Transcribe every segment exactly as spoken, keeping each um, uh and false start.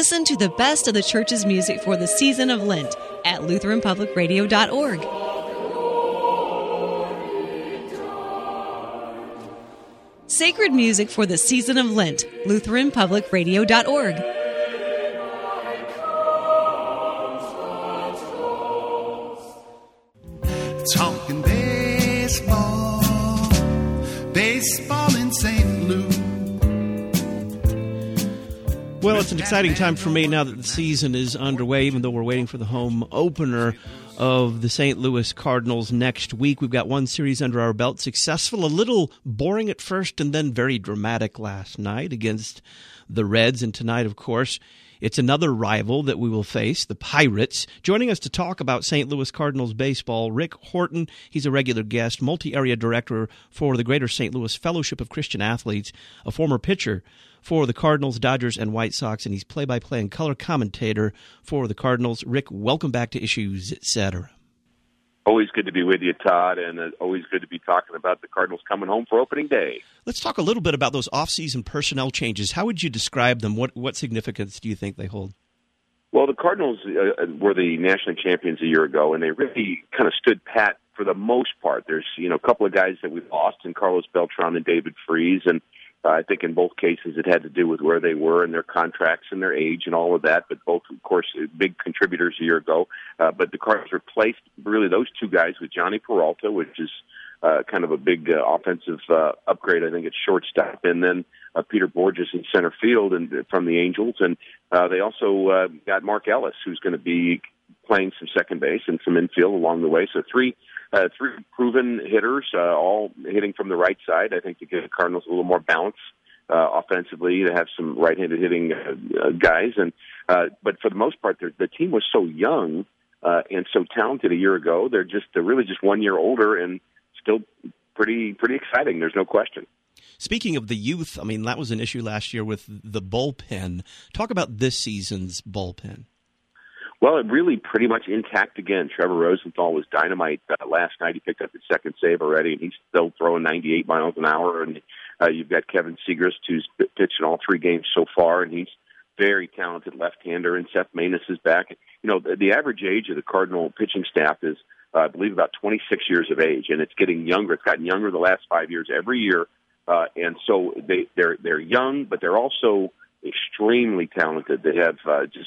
Listen to the best of the church's music for the season of Lent at Lutheran Public Radio dot org. Sacred music for the season of Lent, Lutheran Public Radio dot org. Talking baseball, baseball in Saint Louis. Well, it's an exciting time for me now that the season is underway, even though we're waiting for the home opener of the Saint Louis Cardinals next week. We've got one series under our belt, successful, a little boring at first, and then very dramatic last night against the Reds. And tonight, of course, it's another rival that we will face, the Pirates. Joining us to talk about Saint Louis Cardinals baseball, Rick Horton. He's a regular guest, multi-area director for the Greater Saint Louis Fellowship of Christian Athletes, a former pitcher for the Cardinals, Dodgers, and White Sox, and he's play-by-play and color commentator for the Cardinals. Rick, welcome back to Issues, et cetera. Always good to be with you, Todd, and uh, always good to be talking about the Cardinals coming home for opening day. Let's talk a little bit about those off-season personnel changes. How would you describe them? What what significance do you think they hold? Well, the Cardinals uh, were the national champions a year ago, and they really kind of stood pat for the most part. There's you know a couple of guys that we lost, in Carlos Beltran and David Freese, and uh, I think in both cases it had to do with where they were and their contracts and their age and all of that, but both, of course, big contributors a year ago. Uh, but the Cardinals replaced really those two guys with Johnny Peralta, which is uh, kind of a big uh, offensive uh, upgrade, I think, at shortstop, and then uh, Peter Borges in center field and from the Angels. And uh, they also uh, got Mark Ellis, who's going to be playing some second base and some infield along the way. So three Uh, three proven hitters, uh, all hitting from the right side, I think, to give the Cardinals a little more balance uh, offensively, to have some right-handed hitting uh, uh, guys. And uh, But for the most part, the team was so young uh, and so talented a year ago. They're just they're really just one year older and still pretty pretty exciting. There's no question. Speaking of the youth, I mean, that was an issue last year with the bullpen. Talk about this season's bullpen. Well, it really pretty much intact again. Trevor Rosenthal was dynamite uh, last night. He picked up his second save already, and he's still throwing ninety-eight miles an hour. And uh, you've got Kevin Segrist, who's pitched in all three games so far, and he's very talented left-hander. And Seth Maness is back. You know, the, the average age of the Cardinal pitching staff is, uh, I believe, about twenty-six years of age, and it's getting younger. It's gotten younger the last five years every year. Uh, and so they, they're they're young, but they're also extremely talented. They have uh, just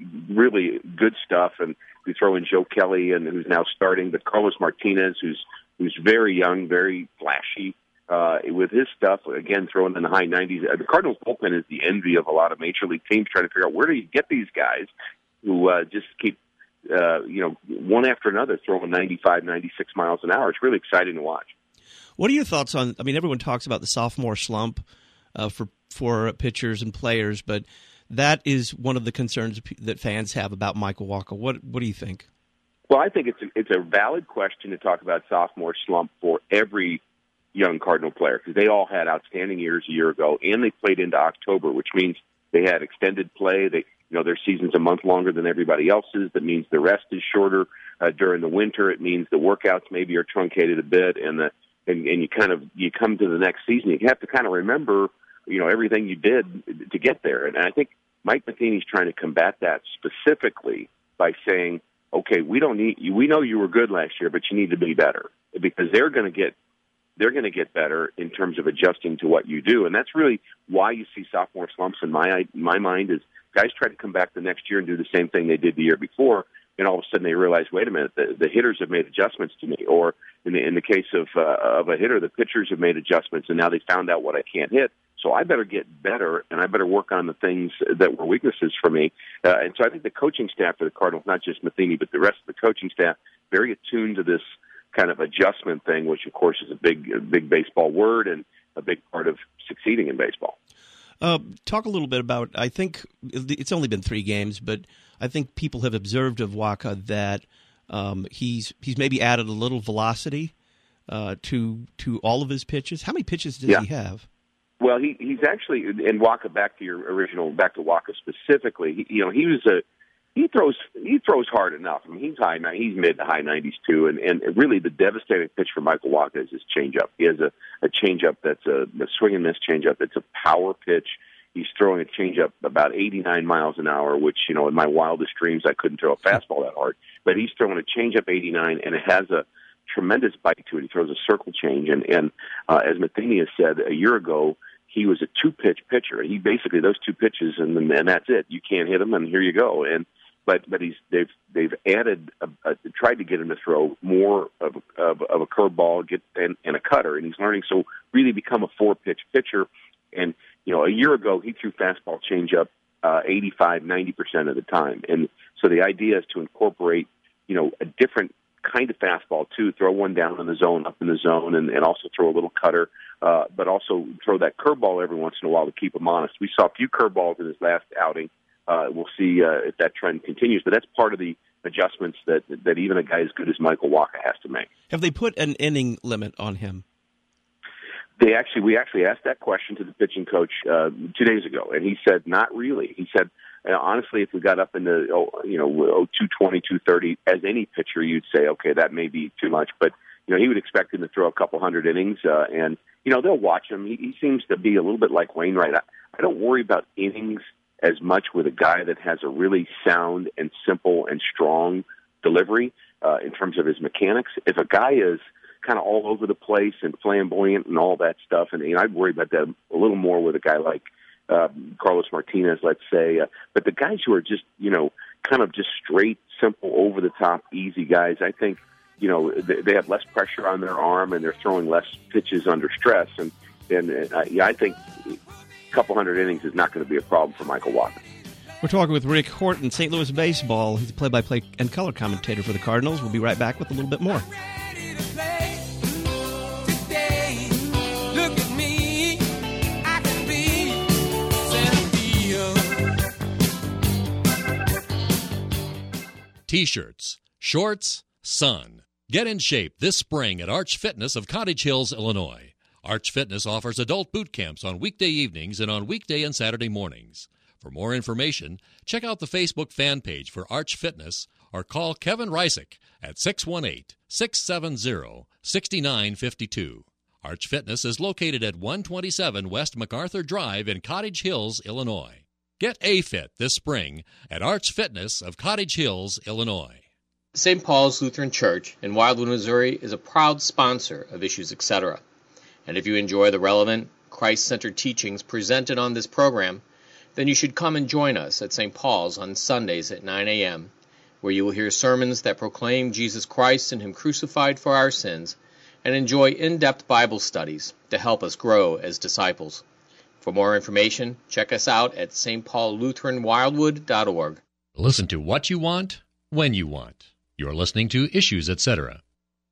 really good stuff, and we throw in Joe Kelly, and who's now starting, but Carlos Martinez, who's who's very young, very flashy uh, with his stuff. Again, throwing in the high nineties. The Cardinals bullpen is the envy of a lot of major league teams, trying to figure out where do you get these guys who uh, just keep uh, you know one after another throwing ninety-five, ninety-six miles an hour. It's really exciting to watch. What are your thoughts on? I mean, everyone talks about the sophomore slump uh, for. for pitchers and players, but that is one of the concerns that fans have about Michael Wacha. What what do you think? Well, I think it's a, it's a valid question to talk about sophomore slump for every young Cardinal player, because they all had outstanding years a year ago, and they played into October, which means they had extended play. They, you know, their season's a month longer than everybody else's. That means the rest is shorter uh, during the winter. It means the workouts maybe are truncated a bit, and the and, and you kind of you come to the next season. You have to kind of remember, you know, everything you did to get there. And I think Mike Matheny's trying to combat that specifically by saying, okay, we don't need you. We know you were good last year, but you need to be better, because they're going to get, they're going to get better in terms of adjusting to what you do. And that's really why you see sophomore slumps in my, my mind, is guys try to come back the next year and do the same thing they did the year before. And all of a sudden they realize, wait a minute, the, the hitters have made adjustments to me. Or in the, in the case of, uh, of a hitter, the pitchers have made adjustments, and now they found out what I can't hit. So I better get better, and I better work on the things that were weaknesses for me. Uh, and so I think the coaching staff for the Cardinals, not just Matheny, but the rest of the coaching staff, very attuned to this kind of adjustment thing, which, of course, is a big, a big baseball word and a big part of succeeding in baseball. Uh, talk a little bit about, I think it's only been three games, but I think people have observed of Wacha that um, he's he's maybe added a little velocity uh, to to all of his pitches. How many pitches does yeah. he have? Well, he he's actually, and Wacha, back to your original, back to Wacha specifically. He, you know, he was a he throws he throws hard enough. I mean, he's high, he's mid to high nineties too, and and really the devastating pitch for Michael Wacha is his changeup. He has a a changeup that's a, a swing and miss changeup. That's a power pitch. he's throwing a changeup about eighty-nine miles an hour, which, you know, in my wildest dreams, I couldn't throw a fastball that hard. But he's throwing a changeup eighty-nine, and it has a tremendous bite to it. He throws a circle change. And, and uh, as Matheny said a year ago, he was a two-pitch pitcher. He basically, those two pitches, and, and that's it. You can't hit him, and here you go. And But but he's they've they've added a, a, tried to get him to throw more of of, of a curveball, get and, and a cutter, and he's learning. So really become a four pitch pitcher. And you know, a year ago he threw fastball changeup uh, eighty-five, ninety percent of the time. And so the idea is to incorporate you know a different kind of fastball too. Throw one down in the zone, up in the zone, and, and also throw a little cutter. Uh, but also throw that curveball every once in a while to keep him honest. We saw a few curveballs in his last outing. Uh, we'll see uh, if that trend continues, but that's part of the adjustments that that even a guy as good as Michael Wacha has to make. Have they put an inning limit on him? They actually, we actually asked that question to the pitching coach uh, two days ago, and he said not really. He said, uh, honestly, if we got up into oh, you know two twenty, two thirty, as any pitcher, you'd say, okay, that may be too much, but you know he would expect him to throw a couple hundred innings, uh, and you know they'll watch him. He, he seems to be a little bit like Wainwright. I, I don't worry about innings as much with a guy that has a really sound and simple and strong delivery uh, in terms of his mechanics. If a guy is kind of all over the place and flamboyant and all that stuff, and you know, I'd worry about that a little more with a guy like uh, Carlos Martinez, let's say. Uh, but the guys who are just, you know, kind of just straight, simple, over-the-top, easy guys, I think, you know, they, they have less pressure on their arm and they're throwing less pitches under stress. And, and uh, yeah, I think couple hundred innings is not going to be a problem for Michael Wacha. We're talking with Rick Horton, Saint Louis Baseball. He's a play-by-play and color commentator for the Cardinals. We'll be right back with a little bit more. T-shirts, shorts, sun. Get in shape this spring at Arch Fitness of Cottage Hills, Illinois. Arch Fitness offers adult boot camps on weekday evenings and on weekday and Saturday mornings. For more information, check out the Facebook fan page for Arch Fitness or call Kevin Reisick at six one eight, six seven zero, six nine five two. Arch Fitness is located at one twenty-seven West MacArthur Drive in Cottage Hills, Illinois. Get A-Fit this spring at Arch Fitness of Cottage Hills, Illinois. Saint Paul's Lutheran Church in Wildwood, Missouri is a proud sponsor of Issues, et cetera. And if you enjoy the relevant, Christ-centered teachings presented on this program, then you should come and join us at Saint Paul's on Sundays at nine a.m., where you will hear sermons that proclaim Jesus Christ and Him crucified for our sins, and enjoy in-depth Bible studies to help us grow as disciples. For more information, check us out at s t paul lutheran wildwood dot org. Listen to what you want, when you want. You're listening to Issues, et cetera.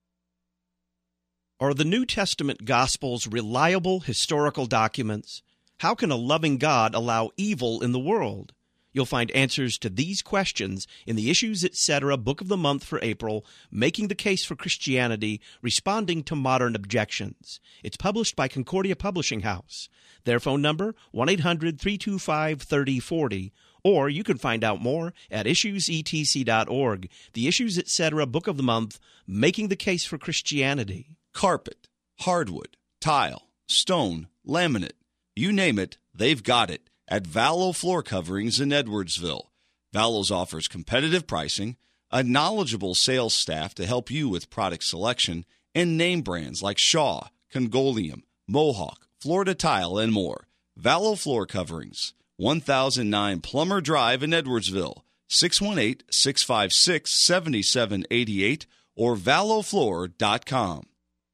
Are the New Testament Gospels reliable historical documents? How can a loving God allow evil in the world? You'll find answers to these questions in the Issues, et cetera. Book of the Month for April, Making the Case for Christianity, Responding to Modern Objections. It's published by Concordia Publishing House. Their phone number, one eight hundred, three two five, three oh four oh, or you can find out more at issues e t c dot org. The Issues, et cetera. Book of the Month, Making the Case for Christianity. Carpet, hardwood, tile, stone, laminate, you name it, they've got it at Vallow Floor Coverings in Edwardsville. Vallow's offers competitive pricing, a knowledgeable sales staff to help you with product selection, and name brands like Shaw, Congolium, Mohawk, Florida Tile, and more. Vallow Floor Coverings, one thousand nine Plummer Drive in Edwardsville, six one eight, six five six, seven seven eight eight or vallow floor dot com.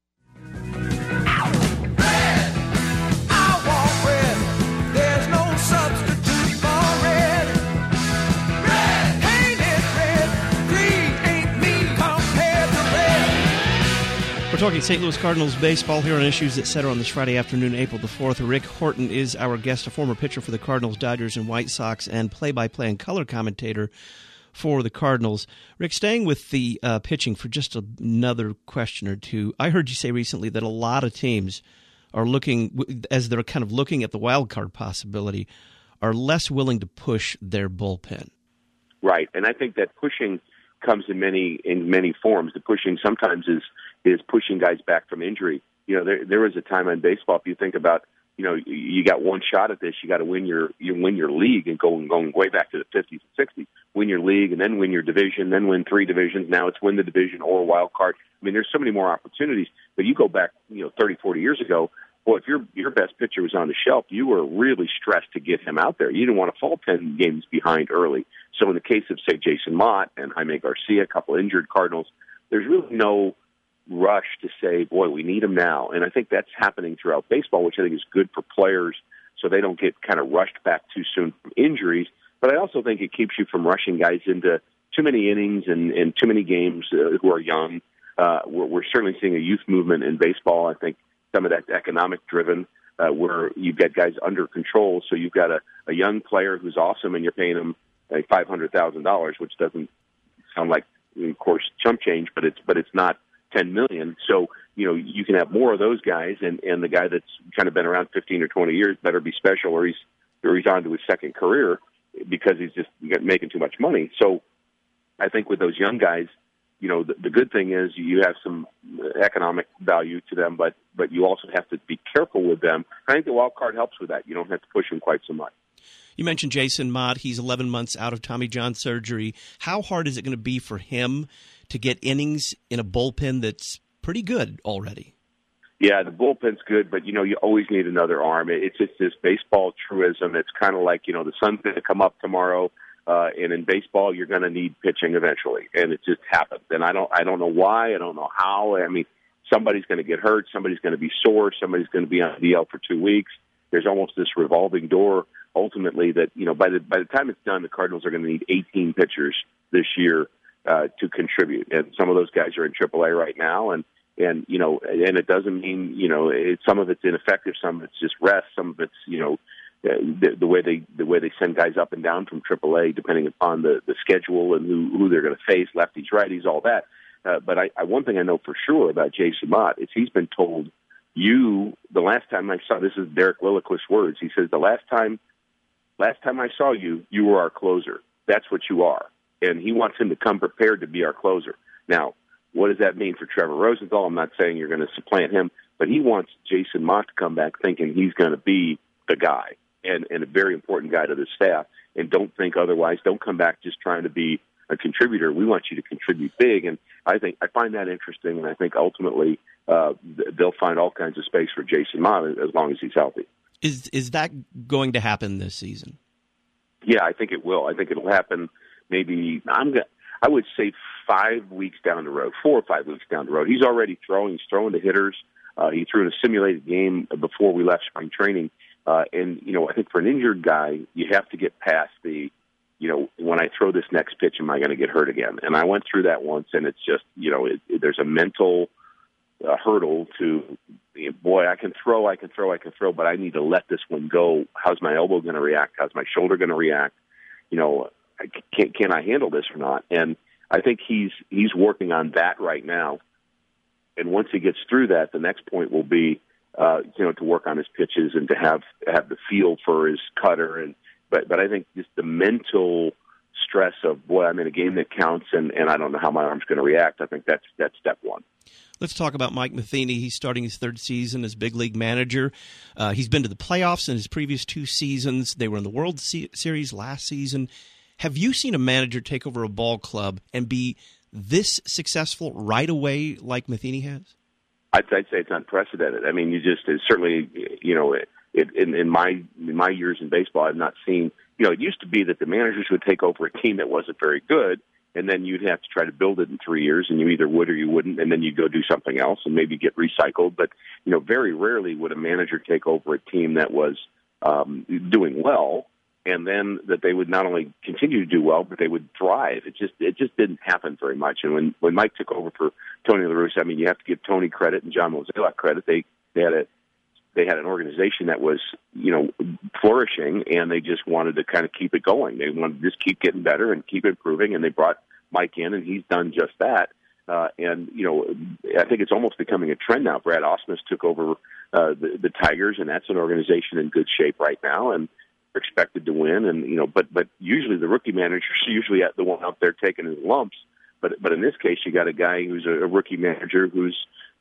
We're talking Saint Louis Cardinals baseball here on Issues, et cetera. on this Friday afternoon, April the fourth. Rick Horton is our guest, a former pitcher for the Cardinals, Dodgers, and White Sox, and play-by-play and color commentator for the Cardinals. Rick, staying with the uh, pitching for just another question or two, I heard you say recently that a lot of teams are looking, as they're kind of looking at the wild card possibility, are less willing to push their bullpen. Right, and I think that pushing comes in many in many forms. The pushing sometimes is is pushing guys back from injury. You know, there there was a time in baseball, if you think about you know, you got one shot at this. You got to win your you win your league and going going way back to the fifties and sixties. Win your league and then win your division, then win three divisions. Now it's win the division or a wild card. I mean, there's so many more opportunities. But you go back, you know, thirty, forty years ago. Well, if your your best pitcher was on the shelf, you were really stressed to get him out there. You didn't want to fall ten games behind early. So in the case of, say, Jason Mott and Jaime Garcia, a couple injured Cardinals, there's really no rush to say, boy, we need him now. And I think that's happening throughout baseball, which I think is good for players so they don't get kind of rushed back too soon from injuries. But I also think it keeps you from rushing guys into too many innings and, and too many games uh, who are young. Uh, we're, we're certainly seeing a youth movement in baseball. I think some of that's economic-driven, uh, where you've got guys under control. So you've got a, a young player who's awesome, and you're paying him like five hundred thousand dollars, which doesn't sound like, of course, chump change, but it's but it's not ten million dollars. So, you know, you can have more of those guys, and, and the guy that's kind of been around fifteen or twenty years better be special, or he's or he's on to his second career because he's just making too much money. So I think with those young guys, you know, the, the good thing is you have some economic value to them, but but you also have to be careful with them. I think the wild card helps with that. You don't have to push them quite so much. You mentioned Jason Mott. He's eleven months out of Tommy John surgery. How hard is it going to be for him to get innings in a bullpen that's pretty good already? Yeah, the bullpen's good, but, you know, you always need another arm. It's just this baseball truism. It's kind of like, you know, the sun's going to come up tomorrow, uh, and in baseball you're going to need pitching eventually, and it just happens. And I don't, I don't know why. I don't know how. I mean, somebody's going to get hurt. Somebody's going to be sore. Somebody's going to be on D L for two weeks. There's almost this revolving door. Ultimately, that you know, by the by the time it's done, the Cardinals are going to need eighteen pitchers this year uh, to contribute, and some of those guys are in triple A right now, and and you know, and it doesn't mean you know, it, some of it's ineffective, some of it's just rest, some of it's you know, the, the way they the way they send guys up and down from triple A, depending upon the the schedule and who who they're going to face, lefties, righties, all that. Uh, but I, I one thing I know for sure about Jason Mott is he's been told, you the last time I saw this is Derek Lilliquist's words. He says the last time. Last time I saw you, you were our closer. That's what you are. And he wants him to come prepared to be our closer. Now, what does that mean for Trevor Rosenthal? I'm not saying you're going to supplant him, but he wants Jason Mott to come back thinking he's going to be the guy and, and a very important guy to the staff. And don't think otherwise. Don't come back just trying to be a contributor. We want you to contribute big. And I think I find that interesting, and I think ultimately uh, they'll find all kinds of space for Jason Mott as long as he's healthy. Is is that going to happen this season? Yeah, I think it will. I think it'll happen maybe, I'm gonna, I would say five weeks down the road, four or five weeks down the road. He's already throwing. He's throwing to hitters. Uh, he threw in a simulated game before we left spring training. Uh, and, you know, I think for an injured guy, you have to get past the, you know, when I throw this next pitch, am I going to get hurt again? And I went through that once, and it's just, you know, it, it, there's a mental uh, hurdle to, boy, I can throw, I can throw, I can throw, but I need to let this one go. How's my elbow going to react? How's my shoulder going to react? You know, can, can I handle this or not? And I think he's he's working on that right now. And once he gets through that, the next point will be, uh, you know, to work on his pitches and to have have the feel for his cutter. And but but I think just the mental stress of, boy, I'm in a game that counts, and, and I don't know how my arm's going to react. I think that's that's step one. Let's talk about Mike Matheny. He's starting his third season as big league manager. Uh, he's been to the playoffs in his previous two seasons. They were in the World Series last season. Have you seen a manager take over a ball club and be this successful right away like Matheny has? I'd, I'd say it's unprecedented. I mean, you just it's certainly, you know, it, it, in, in my in my years in baseball, I've not seen, you know, it used to be that the managers would take over a team that wasn't very good, and then you'd have to try to build it in three years, and you either would or you wouldn't, and then you'd go do something else and maybe get recycled. But, you know, very rarely would a manager take over a team that was um, doing well, and then that they would not only continue to do well, but they would thrive. It just it just didn't happen very much. And when, when Mike took over for Tony La Russa, I mean, you have to give Tony credit and John Mozeliak credit. They they had a they had an organization that was, you know, flourishing, and they just wanted to kind of keep it going. They wanted to just keep getting better and keep improving, and they brought Mike in, and he's done just that. Uh, and, you know, I think it's almost becoming a trend now. Brad Ausmus took over uh, the, the Tigers, and that's an organization in good shape right now, and they're expected to win. And, you know, but but usually the rookie manager's usually the one out there taking his lumps. But but in this case, you got a guy who's a, a rookie manager who's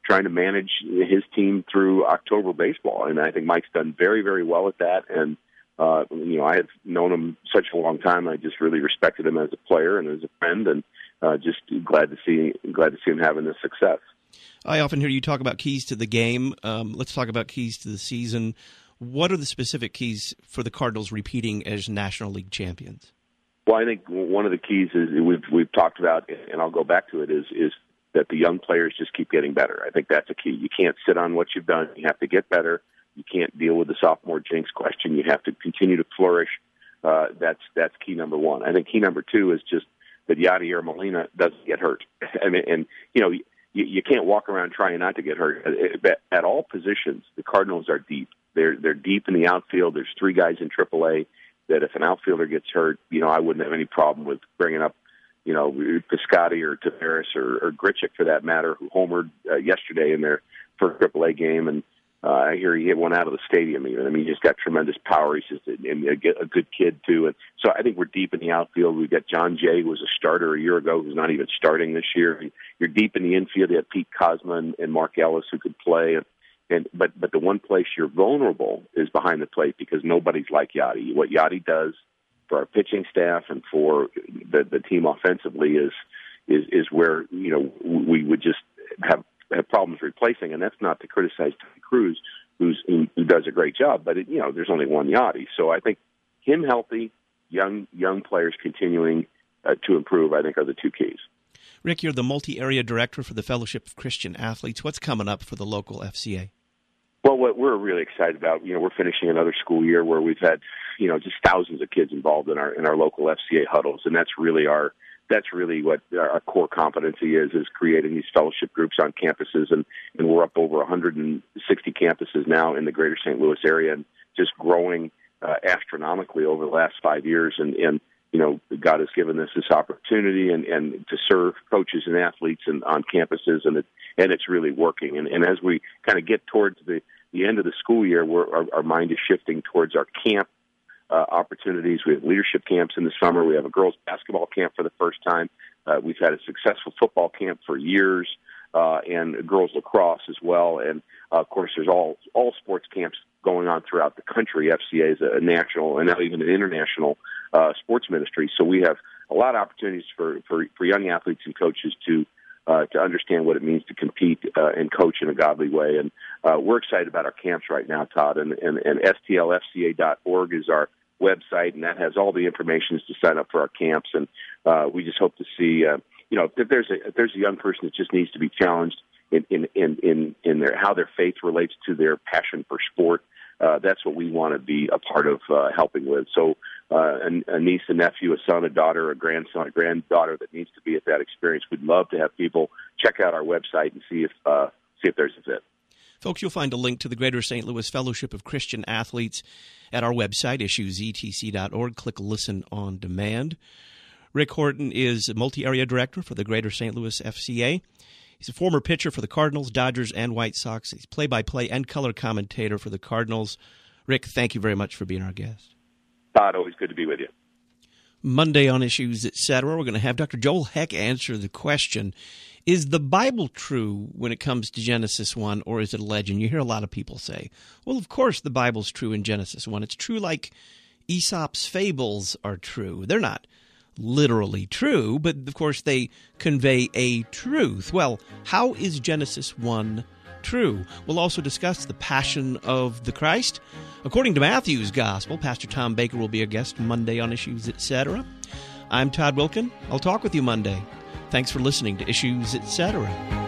trying to manage his team through October baseball. And I think Mike's done very, very well at that. And, uh, you know, I have known him such a long time. I just really respected him as a player and as a friend, and uh, just glad to see glad to see him having this success. I often hear you talk about keys to the game. Um, let's talk about keys to the season. What are the specific keys for the Cardinals repeating as National League champions? Well, I think one of the keys is we've we've talked about, and I'll go back to it, is is that the young players just keep getting better. I think that's a key. You can't sit on what you've done. You have to get better. You can't deal with the sophomore jinx question. You have to continue to flourish. Uh, that's that's key number one. I think key number two is just that Yadier Molina doesn't get hurt. I mean, and you know, you, you can't walk around trying not to get hurt. At, at all positions, the Cardinals are deep. They're they're deep in the outfield. There's three guys in triple A that if an outfielder gets hurt, you know, I wouldn't have any problem with bringing up, you know, Piscotty or Tavares or, or Grichuk for that matter, who homered uh, yesterday in their first triple A game. And uh, I hear he hit one out of the stadium even. I mean, he's got tremendous power. He's just a, and a, a good kid, too. And so I think we're deep in the outfield. We've got John Jay, who was a starter a year ago, who's not even starting this year. You're deep in the infield. You have Pete Cosma and, and Mark Ellis who could play. And, and but but the one place you're vulnerable is behind the plate, because nobody's like Yadi. What Yadi does for our pitching staff and for the, the team offensively is is is where, you know, we would just have, have problems replacing. And that's not to criticize Tony Cruz, who's who does a great job, but it, you know, there's only one Yadi. So I think him healthy, young young players continuing uh, to improve, I think, are the two keys. Rick, you're the multi-area director for the Fellowship of Christian Athletes. What's coming up for the local F C A? Well, what we're really excited about, you know, we're finishing another school year where we've had, you know, just thousands of kids involved in our in our local F C A huddles, and that's really our that's really what our core competency is is creating these fellowship groups on campuses, and, and we're up over one hundred sixty campuses now in the greater Saint Louis area, and just growing uh, astronomically over the last five years, and and you know, God has given us this opportunity and, and to serve coaches and athletes and on campuses, and it, and it's really working. And, and as we kind of get towards the, the end of the school year, we're, our, our mind is shifting towards our camp uh, opportunities. We have leadership camps in the summer. We have a girls basketball camp for the first time. Uh, we've had a successful football camp for years, uh, and girls lacrosse as well. And uh, of course, there's all all sports camps going on throughout the country. F C A is a national and now even an international uh, sports ministry. So we have a lot of opportunities for, for, for young athletes and coaches to uh, to understand what it means to compete uh, and coach in a godly way. And uh, we're excited about our camps right now, Todd. And, and, and S T L F C A dot org is our website, and that has all the information to sign up for our camps. And uh, we just hope to see, uh, you know, if there's a if there's a young person that just needs to be challenged in in in in, in their how their faith relates to their passion for sport. Uh, that's what we want to be a part of uh, helping with. So uh, a, a niece, a nephew, a son, a daughter, a grandson, a granddaughter that needs to be at that experience. We'd love to have people check out our website and see if uh, see if there's a fit. Folks, you'll find a link to the Greater Saint Louis Fellowship of Christian Athletes at our website, issues e t c dot org. Click Listen on Demand. Rick Horton is multi-area director for the Greater Saint Louis F C A. He's a former pitcher for the Cardinals, Dodgers, and White Sox. He's play-by-play and color commentator for the Cardinals. Rick, thank you very much for being our guest. Todd, always good to be with you. Monday on Issues, et cetera, we're going to have Doctor Joel Heck answer the question, is the Bible true when it comes to Genesis one, or is it a legend? You hear a lot of people say, well, of course the Bible's true in Genesis one. It's true like Aesop's fables are true. They're not literally true, but of course they convey a truth. Well, how is Genesis one true? We'll also discuss the Passion of the Christ. According to Matthew's Gospel, Pastor Tom Baker will be a guest Monday on Issues, et cetera. I'm Todd Wilkin. I'll talk with you Monday. Thanks for listening to Issues, et cetera.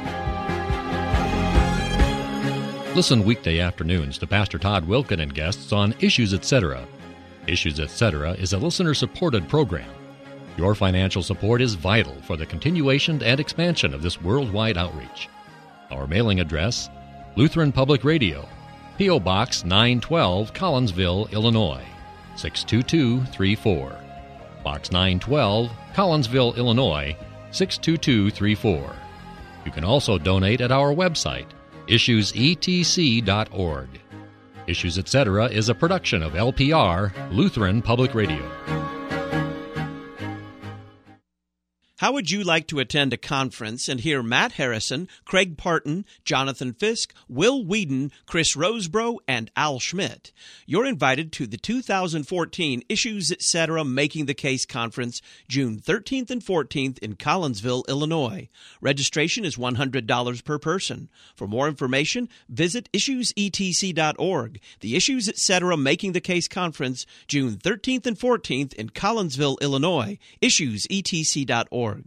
Listen weekday afternoons to Pastor Todd Wilkin and guests on Issues, et cetera. Issues, et cetera is a listener-supported program. Your financial support is vital for the continuation and expansion of this worldwide outreach. Our mailing address, Lutheran Public Radio, P O. Box nine twelve, Collinsville, Illinois, six two two three four. Box nine twelve, Collinsville, Illinois, six two two three four. You can also donate at our website, issues e t c dot org. Issues, et cetera is a production of L P R, Lutheran Public Radio. How would you like to attend a conference and hear Matt Harrison, Craig Parton, Jonathan Fisk, Will Whedon, Chris Rosebrough, and Al Schmidt? You're invited to the two thousand fourteen Issues Etc. Making the Case Conference, June thirteenth and fourteenth in Collinsville, Illinois. Registration is one hundred dollars per person. For more information, visit issues e t c dot org. The Issues Etc. Making the Case Conference, June thirteenth and fourteenth in Collinsville, Illinois. issues e t c dot org.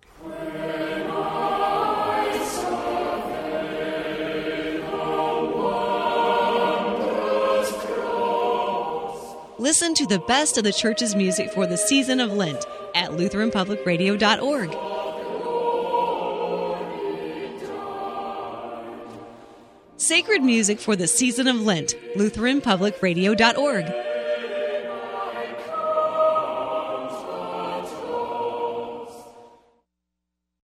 Listen to the best of the church's music for the season of Lent at lutheran public radio dot org. Sacred music for the season of Lent, lutheran public radio dot org.